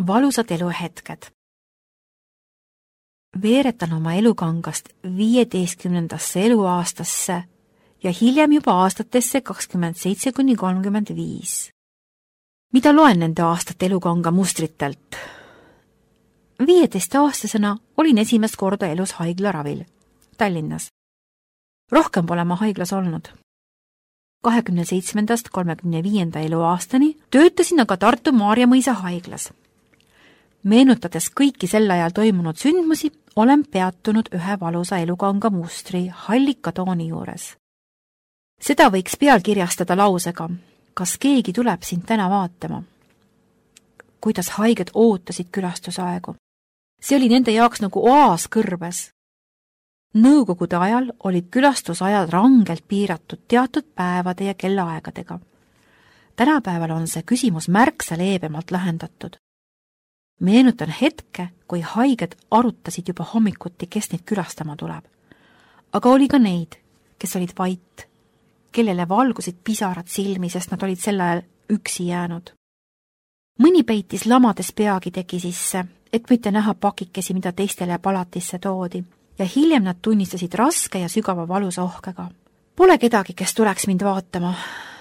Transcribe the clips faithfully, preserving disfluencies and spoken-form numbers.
valusad eluhetked. Veeretan oma elukangast viieteistkümnendasse eluaastasse ja hiljem juba aastatesse kakskümmend seitse kuni kolmkümmend viis. Mida loen nende aastate elukanga mustritelt? viieteist-aastasena olin esimest korda elus haiglaravil Tallinnas. Rohkem pole ma haiglas olnud. kahekümne seitsmendast kolmekümne viienda eluaastani töötasin aga Tartu Maarjamõisa haiglas. Meenutades kõiki sel ajal toimunud sündmusi, olen peatunud ühe valusa elukanga mustri hallika tooni juures. Seda võiks pealkirjastada lausega, kas keegi tuleb sind täna vaatama. Kuidas haiged ootasid külastusaegu. See oli nende jaoks nagu oaas kõrbes. Nõukogude ajal olid külastusajad rangelt piiratud teatud päevade ja kellaaegadega. Tänapäeval on see küsimus märksa leebemalt lahendatud. Meenutan hetke, kui haiged arutasid juba hommikuti, kes neid külastama tuleb. Aga oli ka neid, kes olid vait, kellele valgusid pisarad silmi, sest nad olid sel ajal üksi jäänud. Mõni peitis lamades peagi tegi sisse, et mitte näha pakikesi, mida teistele palatisse toodi, ja hiljem nad tunnistasid raske ja sügava valusa ohkega. Pole kedagi, kes tuleks mind vaatama.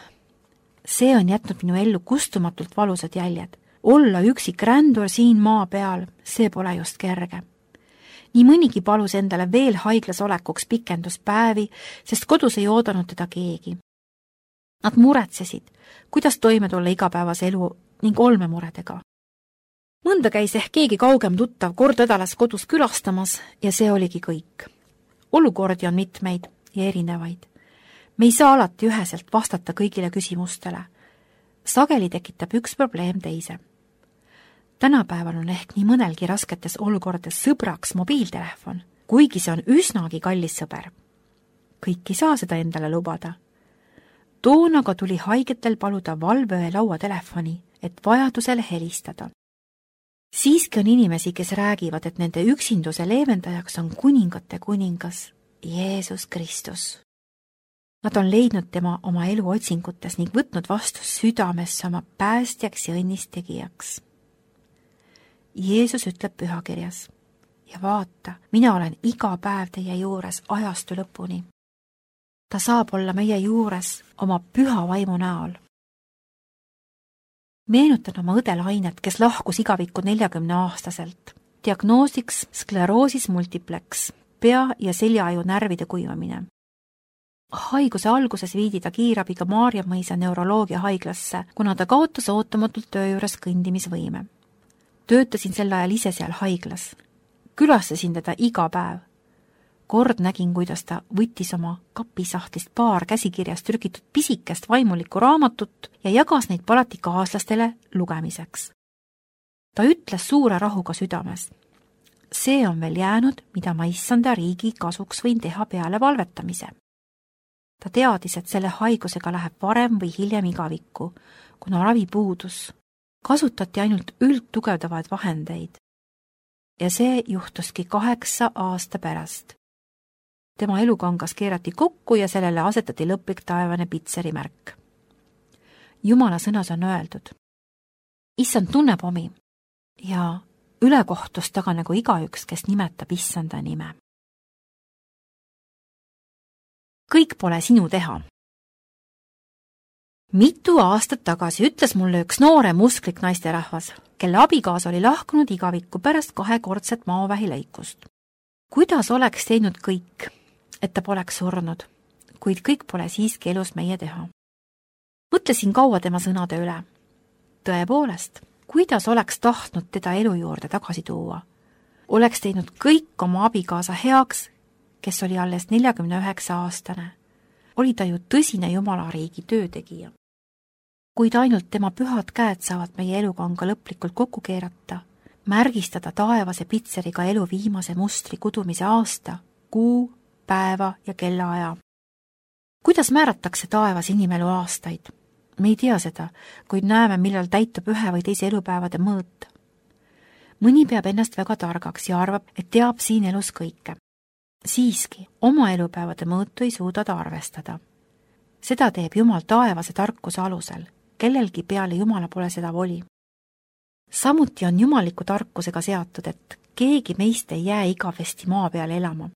See on jätnud minu ellu kustumatult valusad jäljed. Olla üksik rändur siin maa peal, see pole just kerge. Nii mõnigi palus endale veel haiglas olekuks pikenduspäevi, sest kodus ei oodanud teda keegi. Nad muretsesid, kuidas toime tulla igapäevase elu ning olmemuredega. Mõnda käis ehk keegi kaugem tuttav kord nädalas kodus külastamas ja see oligi kõik. Olukordi on mitmeid ja erinevaid. Me ei saa alati üheselt vastata kõigile küsimustele. Sageli tekitab üks probleem teise. Tänapäeval on ehk nii mõnelgi rasketes olukordades sõbraks mobiiltelefon, kuigi see on üsnagi kallis sõber. Kõik ei saa seda endale lubada. Toonaga tuli haigetel paluda valveöö lauatelefoni, et vajadusel helistada. Siiski on inimesi, kes räägivad, et nende üksinduse leevendajaks on kuningate kuningas Jeesus Kristus. Nad on leidnud tema oma elu otsingutes ning võtnud vastu südamesse oma päästjaks ja õnnistegijaks. Jeesus ütleb pühakirjas, ja vaata, mina olen iga päev teie juures ajastu lõpuni. Ta saab olla meie juures oma püha vaimu näol. Meenutan oma õde Lainet, kes lahkus igavikku neljakümne aastaselt. Diagnoosiks skleroosis multiplex, pea- ja seljaaju närvide kuivamine. Haiguse alguses viidi ta kiirabiga Maarjamõisa neuroloogia haiglasse, kuna ta kaotas ootamatult töö juures kõndimisvõime. Töötasin sel ajal ise seal haiglas. Külastasin teda iga päev. Kord nägin, kuidas ta võttis oma kapisahtlist paar käsikirjast trükitud pisikest vaimulikku raamatut ja jagas neid palati kaaslastele lugemiseks. Ta ütles suure rahuga südames. See on veel jäänud, mida ma issanda riigi kasuks võin teha peale valvetamise. Ta teadis, et selle haigusega läheb varem või hiljem igavikku, kuna ravi puudus. Kasutati ainult üldtugevdavaid vahendeid. Ja see juhtuski kaheksa aasta pärast. Tema elukangas keerati kokku ja sellele asetati lõplik taevane pitseri märk. Jumala sõnas on öeldud. Issand tunneb omi ja ülekohtust taganegu igaüks, kes nimetab issanda nime. Kõik pole sinu teha. Mitu aastat tagasi ütles mulle üks noore musklik naisterahvas, kelle abikaas oli lahkunud igavikku pärast kahekordset maovähilõikust. Kuidas oleks teinud kõik, et ta poleks surnud, kuid kõik pole siiski elus meie teha. Mõtlesin kaua tema sõnade üle. Tõepoolest, kuidas oleks tahtnud teda elu juurde tagasi tuua? Oleks teinud kõik oma abikaasa heaks, kes oli alles neljakümne üheksa aastane. Oli ta ju tõsine Jumalariigi töötegija. Kuid ainult tema pühad käed saavad meie elukanga lõplikult kokku keerata, märgistada taevase pitseriga elu viimase mustri kudumise aasta, kuu, päeva ja kellaaja. Kuidas määratakse taevas inimelu aastaid? Me ei tea seda, kuid näeme, millal täitub ühe või teise elupäevade mõõt. Mõni peab ennast väga targaks ja arvab, et teab siin elus kõike. Siiski, oma elupäevade mõõtu ei suuda ta arvestada. Seda teeb Jumal taevase tarkuse alusel, kellelgi peale Jumala pole seda voli. samuti on jumaliku tarkusega seatud, et keegi meist ei jää igavesti maa peale elama.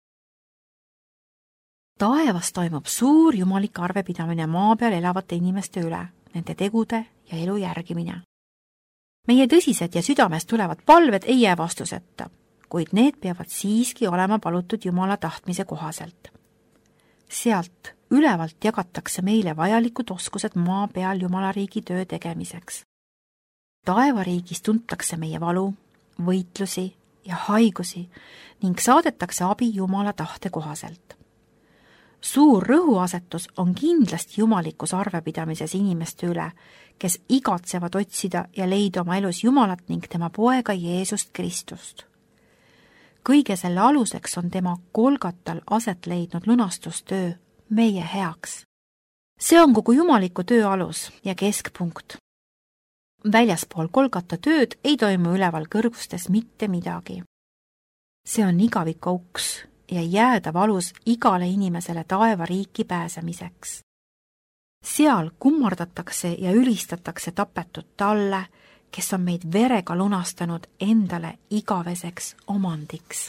Taevas toimub suur jumalik arvepidamine maa peal elavate inimeste üle, nende tegude ja elu järgimine. Meie tõsised ja südamest tulevad palved ei jää vastuseta, kuid need peavad siiski olema palutud Jumala tahtmise kohaselt. Sealt ülevalt jagatakse meile vajalikud oskused maa peal Jumala riigi töö tegemiseks. Taevariigis tuntakse meie valu, võitlusi ja haigusi ning saadetakse abi Jumala tahte kohaselt. Suur rõhuasetus on kindlasti jumalikus arvepidamises inimeste üle, kes igatsevad otsida ja leida oma elus Jumalat ning tema poega Jeesust Kristust. Kõige selle aluseks on tema Golgatal aset leidnud lunastustöö meie heaks. See on kogu jumaliku töö alus ja keskpunkt. Väljaspool Golgata tööd ei toimu üleval kõrgustes mitte midagi. See on igavik auks ja jäädav alus igale inimesele taevariiki pääsemiseks. Seal kummardatakse ja ülistatakse tapetud talle, kes on meid verega lunastanud endale igaveseks omandiks.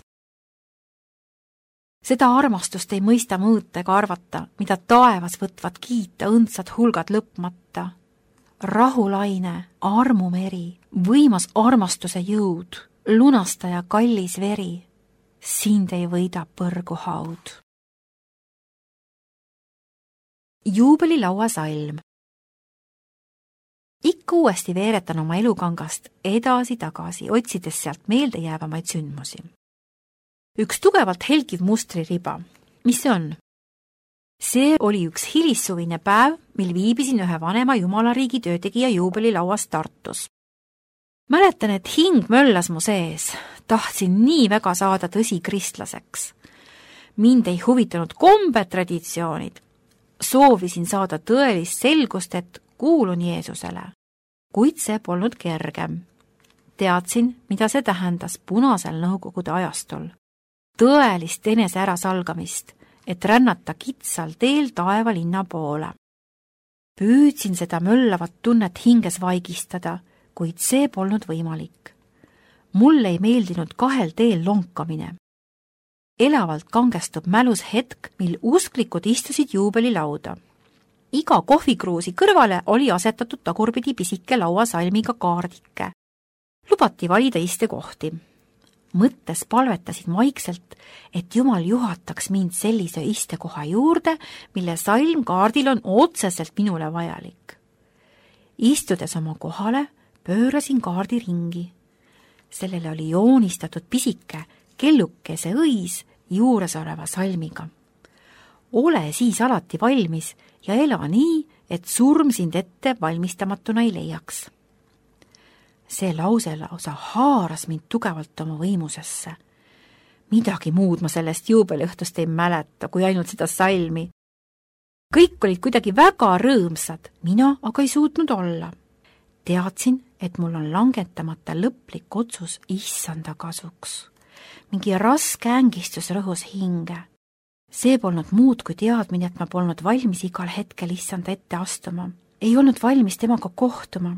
Seda armastust ei mõista mõõta ega arvata, mida taevas võtvad kiita õndsad hulgad lõpmata. Rahulaine, armumeri, võimas armastuse jõud, lunastaja kallis veri, sind ei võida põrgu haud. Juubelilaua salm. Ikka uuesti veeretan oma elukangast edasi-tagasi, otsides sealt meelde jäävamaid sündmusi. Üks tugevalt helgiv mustririba. Mis see on? See oli üks hilissuvine päev, mil viibisin ühe vanema jumalariigi töötegija juubelilauas Tartus. Mäletan, et hing möllas mu sees. Tahtsin nii väga saada tõsi kristlaseks. Mind ei huvitanud kombe traditsioonid. Soovisin saada tõelist selgust, et kuulun Jeesusele. Kuid see polnud kergem. Teadsin, mida see tähendas punasel nõukogude ajastul. Tõelist enese ärasalgamist, et rännata kitsal teel taevalinna poole. Püüdsin seda möllavat tunnet hinges vaigistada, kuid see polnud võimalik. Mulle ei meeldinud kahel teel lonkamine. Elavalt kangestub mälus hetk, mil usklikud istusid juubelilauda. Iga kohvikruusi kõrvale oli asetatud tagurpidi pisike lauasalmiga kaardike. Lubati valida istekohti. Mõttes palvetasin vaikselt, et Jumal juhataks mind sellise istekoha juurde, mille salm kaardil on otseselt minule vajalik. Istudes oma kohale, pöörasin kaardi ringi. Sellele oli joonistatud pisike kellukese õis juures oleva salmiga. Ole siis alati valmis ja ela nii, et surm sind ette valmistamatuna ei leiaks. See lause lausa haaras mind tugevalt oma võimusesse. Midagi muud ma sellest juubeliõhtust ei mäleta, kui ainult seda salmi. Kõik olid kuidagi väga rõõmsad, mina aga ei suutnud olla. Teadsin, et mul on langetamata lõplik otsus issanda kasuks. Mingi raske ängistus rõhus hinge. See polnud muud kui teadmine, et ma polnud valmis igal hetkel issanda ette astuma. Ei olnud valmis temaga kohtuma.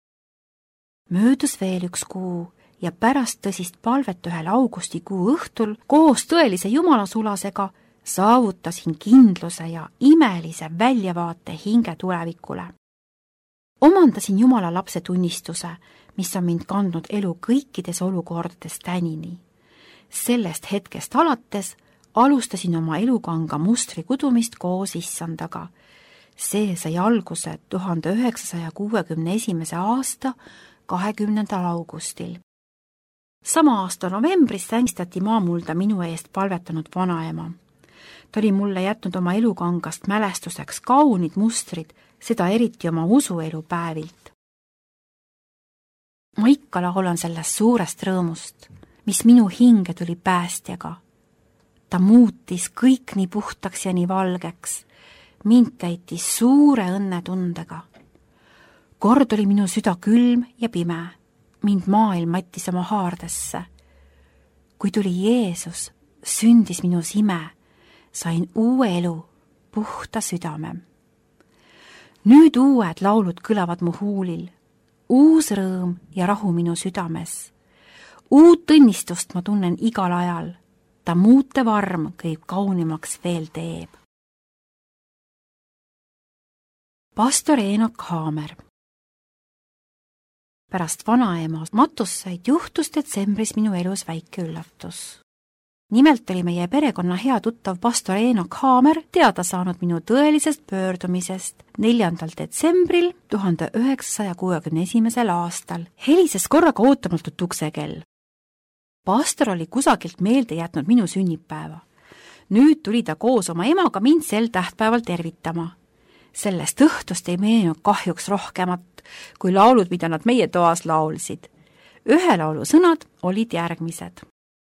Möödus veel üks kuu ja pärast tõsist palvet ühel augustikuu õhtul koos tõelise jumalasulasega saavutasin kindluse ja imelise väljavaate hinge tulevikule. Omandasin Jumala lapse tunnistuse, mis on mind kandnud elu kõikides olukordades tänini. Sellest hetkest alates alustasin oma elukanga mustri kudumist koos issandaga. See sai alguse tuhande üheksasaja kuuekümne esimese aasta kahekümnendal augustil. Sama aasta novembris sängistati maamulda minu eest palvetanud vanaema. Ta oli mulle jätnud oma elukangast mälestuseks kaunid mustrid, seda eriti oma usuelu päevilt. Ma ikka laulan sellest suurest rõõmust, mis minu hinge tuli päästjaga. Ta muutis kõik nii puhtaks ja nii valgeks. Mind täitis suure õnnetundega. Kord oli minu süda külm ja pime. Mind maailm mattis oma haardesse. Kui tuli Jeesus, sündis minus ime. Sain uue elu, puhta südame. Nüüd uued laulud kõlavad mu huulil. uus rõõm ja rahu minu südames. Uut õnnistust ma tunnen igal ajal. Ta muutev arm kõige kaunimaks veel teeb. Pastor Eenok Haamer. Pärast vanaema matussaid juhtus detsembris minu elus väike üllatus. Nimelt oli meie perekonna hea tuttav pastor Eenok Haamer teada saanud minu tõelisest pöördumisest neljandal detsembril tuhande üheksasaja kuuekümne esimesel aastal. Helises korraga ootamatult uksekell. Pastor oli kusagilt meelde jätnud minu sünnipäeva. Nüüd tuli ta koos oma emaga mind sel tähtpäeval tervitama. Sellest õhtust ei meenunud kahjuks rohkemat, kui laulud, mida nad meie toas laulsid. Ühe laulu sõnad olid järgmised.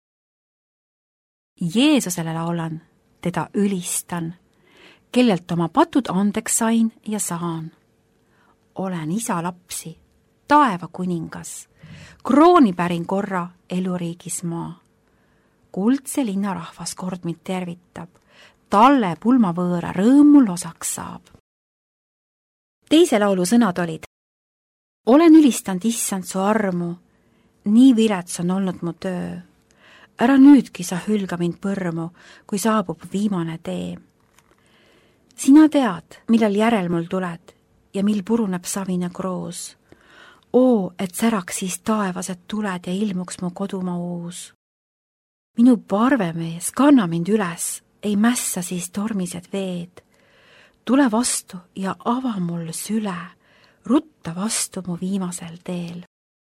Jeesusele laulan, teda ülistan, kellelt oma patud andeks sain ja saan. Olen isa lapsi, taeva kuningas, krooni pärin korra eluriigis maa. Kuldse linna rahvas kord mind tervitab, talle pulmavõõra rõõmul osaks saab. Teise laulu sõnad olid. Olen ülistanud issand su armu, nii vilets on olnud mu töö. Ära nüüdki sa hülga mind põrmu, kui saabub viimane tee. Sina tead, millal järel mul tuled ja mil puruneb savine kroos. Oo, et säraks siis taevased tuled ja ilmuks mu kodumaa uus. Minu parvemees, kanna mind üles, ei mässa siis tormised veed. Tule vastu ja ava mul süle, rutta vastu mu viimasel teel.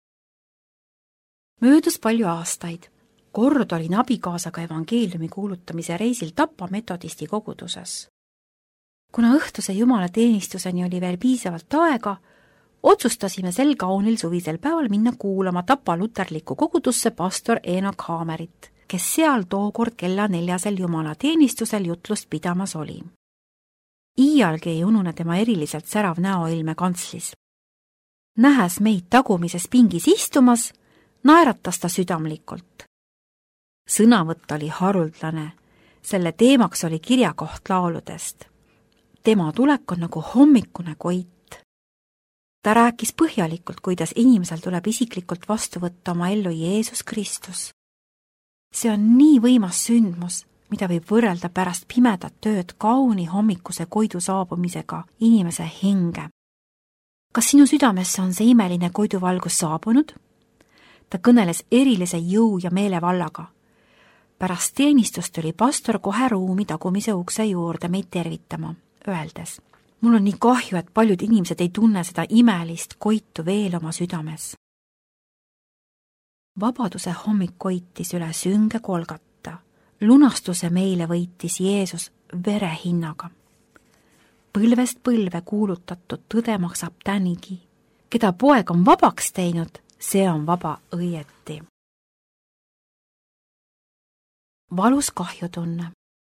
Möödus palju aastaid. Kord olin abikaasaga evangeeliumi kuulutamise reisil Tapa metodisti koguduses. Kuna õhtuse jumala teenistuseni oli veel piisavalt aega, otsustasime sel kaunil suvisel päeval minna kuulama Tapa luterlikku kogudusse pastor Eenok Haamerit, kes seal tookord kella neljasel jumala teenistusel jutlust pidamas oli. Iialgi ei unune tema eriliselt särav näoilme kantslis. Nähes meid tagumises pingis istumas, naeratas ta südamlikult. Sõnavõtt oli haruldane, selle teemaks oli kirjakoht lauludest. Tema tulek on nagu hommikune koit. Ta rääkis põhjalikult, kuidas inimesel tuleb isiklikult vastu võtta oma ellu Jeesus Kristus. See on nii võimas sündmus, mida võib võrrelda pärast pimedat tööd kauni hommikuse koidu saabumisega inimese hinge. Kas sinu südamesse on see imeline koiduvalgus saabunud? Ta kõneles erilise jõu ja meelevallaga. Pärast teenistust oli pastor kohe ruumi tagumise ukse juurde meid tervitama, öeldes. Mul on nii kahju, et paljud inimesed ei tunne seda imelist koitu veel oma südames. Vabaduse hommik koitis üle sünge Kolgata. Lunastuse meile võitis Jeesus vere hinnaga. Põlvest põlve kuulutatud tõde maksab tänigi. Keda poeg on vabaks teinud, see on vaba õieti. Valus kahjutunne.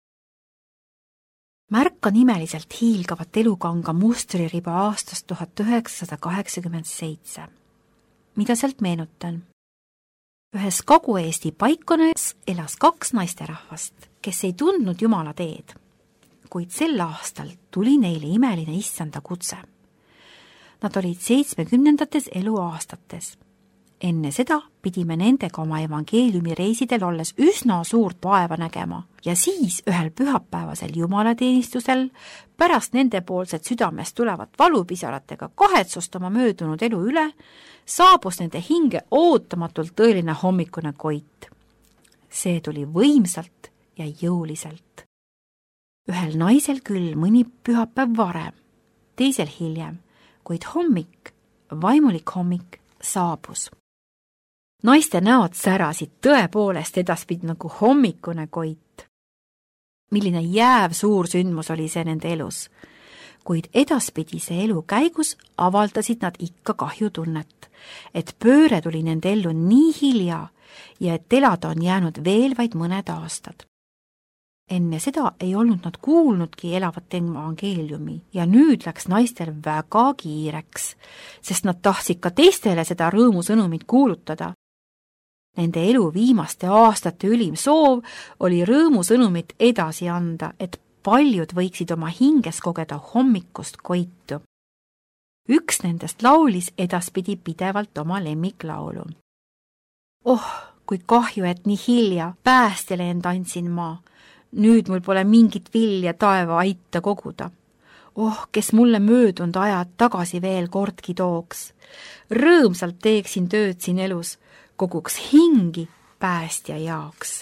Märkan imeliselt hiilgavat elukanga mustririba aastast tuhat üheksasada kaheksakümmend seitse. Mida sealt meenutan? Ühes Kagu-Eesti paikones elas kaks naisterahvast, kes ei tundnud Jumala teed, kuid sel aastal tuli neile imeline issanda kutse. Nad olid seitsmekümnendates eluaastates. Enne seda pidime nendega oma evangeeliumi reisidel olles üsna suurt vaeva nägema ja siis ühel pühapäevasel jumalateenistusel pärast nende poolset südamest tulevat valupisaratega kahetsust oma möödunud elu üle saabus nende hinge ootamatult tõeline hommikune koit. See tuli võimsalt ja jõuliselt. Ühel naisel küll mõni pühapäev varem, teisel hiljem, kuid hommik, vaimulik hommik saabus. Naiste näod särasid tõepoolest edaspidi nagu hommikune koit. Milline jääv suur sündmus oli see nende elus, kuid edaspidise elu käigus avaldasid nad ikka kahjutunnet, et pööre tuli nende ellu nii hilja ja et elada on jäänud veel vaid mõned aastad. Enne seda ei olnud nad kuulnudki elavat evangeeliumi ja nüüd läks naistel väga kiireks, sest nad tahtsid ka teistele seda rõõmusõnumit kuulutada. Nende elu viimaste aastate ülim soov oli rõõmusõnumit edasi anda, et paljud võiksid oma hinges kogeda hommikust koitu. üks nendest laulis edaspidi pidevalt oma lemmiklaulu. Oh, kui kahju, et nii hilja päästjale end andsin ma. Nüüd mul pole mingit vilja taeva aita koguda. Oh, kes mulle möödunud ajad tagasi veel kordki tooks. Rõõmsalt teeksin tööd siin elus, koguks hingi päästja jaoks.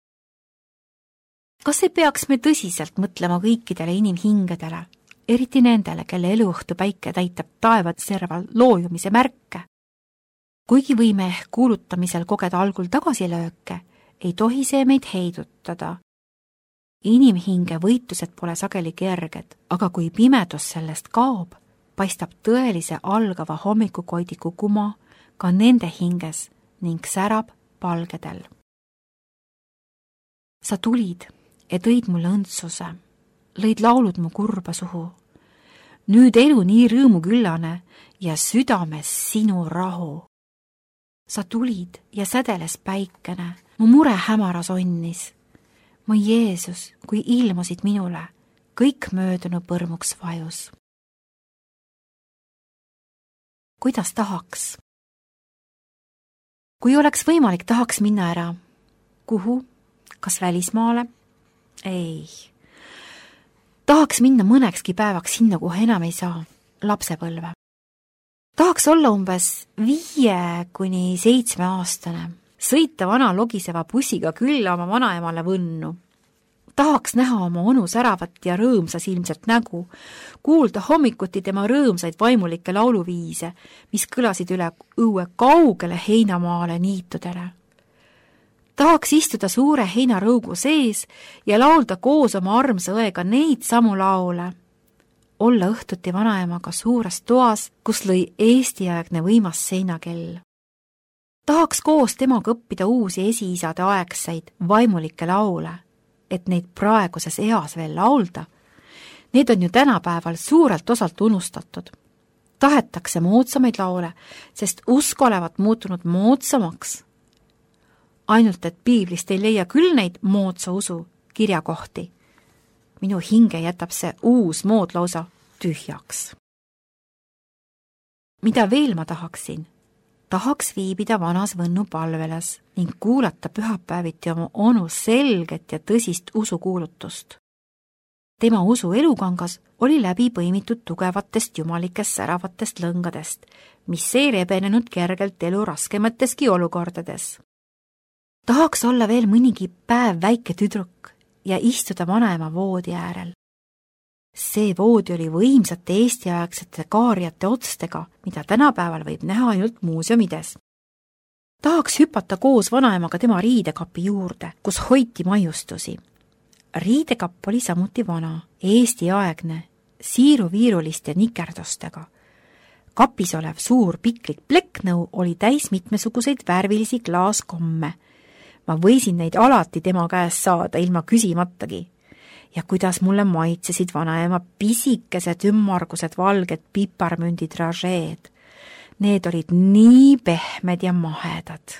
Kas ei peaks me tõsiselt mõtlema kõikidele inimhingedele, eriti nendele, kelle eluõhtu päike täitab taevad serval loojumise märke? Kuigi võime ehk kuulutamisel kogeda algul tagasilööke, ei tohi see meid heidutada. Inimhinge võitlused pole sageli kerged, aga kui pimedus sellest kaob, paistab tõelise algava hommikukoidiku kuma ka nende hinges ning särab palgedel. Sa tulid ja tõid mulle õndsuse, lõid laulud mu kurba suhu. Nüüd elu nii rõõmuküllane ja südames sinu rahu. Sa tulid ja sädeles päikene, mu mure hämaras onnis. Mu Jeesus, kui ilmusid minule, kõik möödunu põrmuks vajus. Kuidas tahaks? Kui oleks võimalik, tahaks minna ära. Kuhu? Kas välismaale? Ei. Tahaks minna mõnekski päevaks sinna, kuhu enam ei saa, lapsepõlve. Tahaks olla umbes viie kuni seitsme aastane, sõita vana logiseva bussiga külla oma vanaemale Võnnu. Tahaks näha oma onu säravat ja rõõmsas ilmselt nägu, kuulda hommikuti tema rõõmsaid vaimulikke lauluviise, mis kõlasid üle õue kaugele heinamaale niitudele. Tahaks istuda suure heinarõugu sees ja laulda koos oma armsa õega neid samu laule. Olla õhtuti vanaemaga suures toas, kus lõi eestiaegne võimas seinakell. Tahaks koos temaga õppida uusi esiisade aegseid vaimulikke laule, et neid praeguses eas veel laulda. Need on ju tänapäeval suurelt osalt unustatud. Tahetakse moodsamaid laule, sest usk olevat muutunud moodsamaks. Ainult, et piiblist ei leia küll neid moodsa usu kirjakohti. Minu hinge jätab see uus mood lausa tühjaks. Mida veel ma tahaksin? Tahaks viibida vanas Võnnu palvelas ning kuulata pühapäeviti oma onu selget ja tõsist usukuulutust. Tema usu elukangas oli läbi põimitud tugevatest jumalikest säravatest lõngadest, mis ei rebenenud kergelt elu raskematteski olukordades. Tahaks olla veel mõnigi päev väike tüdruk ja istuda vanaema voodi äärel. See voodi oli võimsate eestiaegsete kaariate otstega, mida tänapäeval võib näha ainult muuseumides. Tahaks hüpata koos vanaemaga tema riidekapi juurde, kus hoiti maiustusi. Riidekapp oli samuti vana, eestiaegne, siiru-viiruliste nikerdustega. Kapis olev suur piklik plekknõu oli täis mitmesuguseid värvilisi klaaskomme. Ma võisin neid alati tema käest saada ilma küsimatagi. Ja kuidas mulle maitsesid vanaema pisikesed ümmargused valged piparmündid ražeed. Need olid nii pehmed ja mahedad.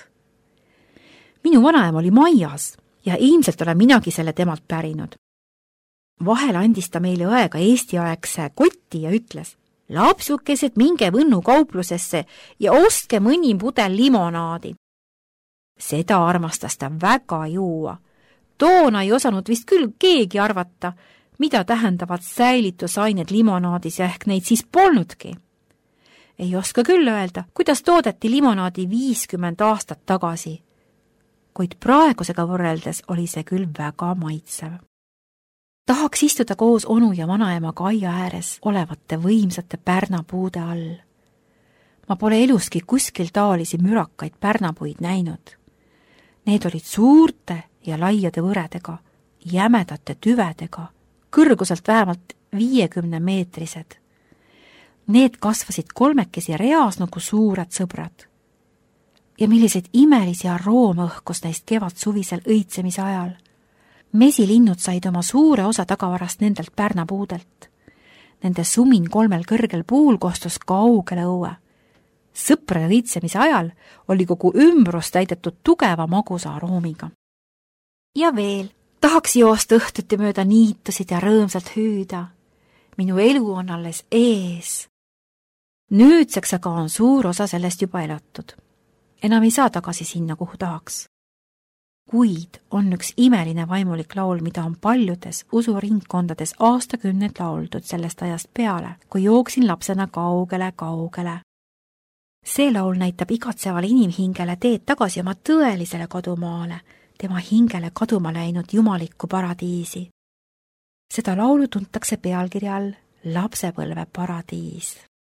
Minu vanaema oli Maias ja ilmselt olen minagi selle temalt pärinud. Vahel andis ta meile õega eestiaegse kotti ja ütles, lapsukesed, minge Võnnu kauplusesse ja ostke mõni pudel limonaadi. Seda armastas ta väga juua. Toona ei osanud vist küll keegi arvata, mida tähendavad säilitusained limonaadis ja ehk neid siis polnudki. Ei oska küll öelda, kuidas toodeti limonaadi viiskümmend aastat tagasi, kuid praegusega võrreldes oli see küll väga maitsev. Tahaks istuda koos onu ja vanaemaga aia ääres olevate võimsate pärnapuude all. Ma pole eluski kuskil taolisi mürakaid pärnapuid näinud. Need olid suurte ja laiade võredega, jämedate tüvedega, kõrguselt vähemalt viiekümne meetrised. Need kasvasid kolmekesi reas nagu suured sõbrad. Ja milliseid imelisi aroome õhkus neist kevad suvisel õitsemise ajal. Mesilinnud said oma suure osa tagavarast nendelt pärnapuudelt. Nende sumin kolmel kõrgel puul kostus kaugele õue. Sõprade õitsemise ajal oli kogu ümbrus täidetud tugeva magusa aroomiga. Ja veel, tahaks joosta õhtuti mööda niitusid ja rõõmsalt hüüda. Minu elu on alles ees. Nüüdseks aga on suur osa sellest juba elatud. Enam ei saa tagasi sinna, kuhu tahaks. Kuid on üks imeline vaimulik laul, mida on paljudes usuringkondades aastakümneid lauldud sellest ajast peale, kui jooksin lapsena kaugele, kaugele. See laul näitab igatsevale inimhingele teed tagasi oma tõelisele kodumaale, tema hingele kaduma läinud jumalikku paradiisi. Seda laulu tuntakse pealkirja all Lapsepõlve paradiis.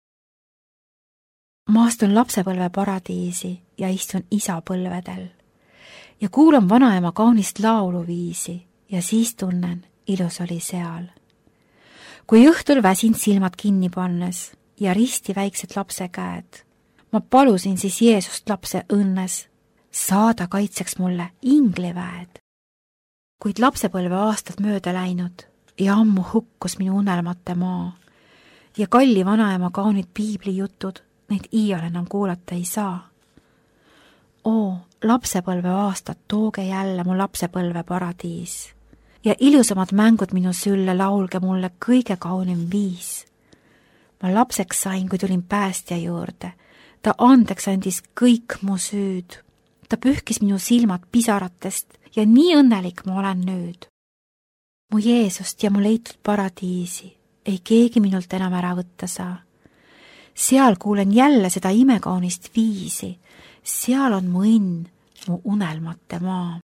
Ma astun lapsepõlve paradiisi ja istun isa põlvedel ja kuulan vanaema kaunist lauluviisi ja siis tunnen, ilus oli seal. Kui õhtul väsind silmad kinni pannes ja risti väiksed lapse käed, ma palusin siis Jeesust lapse õnnes saada kaitseks mulle ingliväed. Kuid lapsepõlve aastad mööda läinud ja ammu hukkus minu unelmate maa ja kalli vanaema kaunid piiblijutud, neid iial enam kuulata ei saa. Oo, lapsepõlve aastad, tooge jälle mu lapsepõlve paradiis ja ilusamad mängud minu sülle laulge mulle kõige kaunim viis. Ma lapseks sain, kui tulin päästja juurde. Ta andeks andis kõik mu süüd. Ta pühkis minu silmad pisaratest ja nii õnnelik ma olen nüüd. Mu Jeesust ja mu leitud paradiisi ei keegi minult enam ära võtta saa. Seal kuulen jälle seda imekaunist viisi. Seal on mu õnn, mu unelmate maa.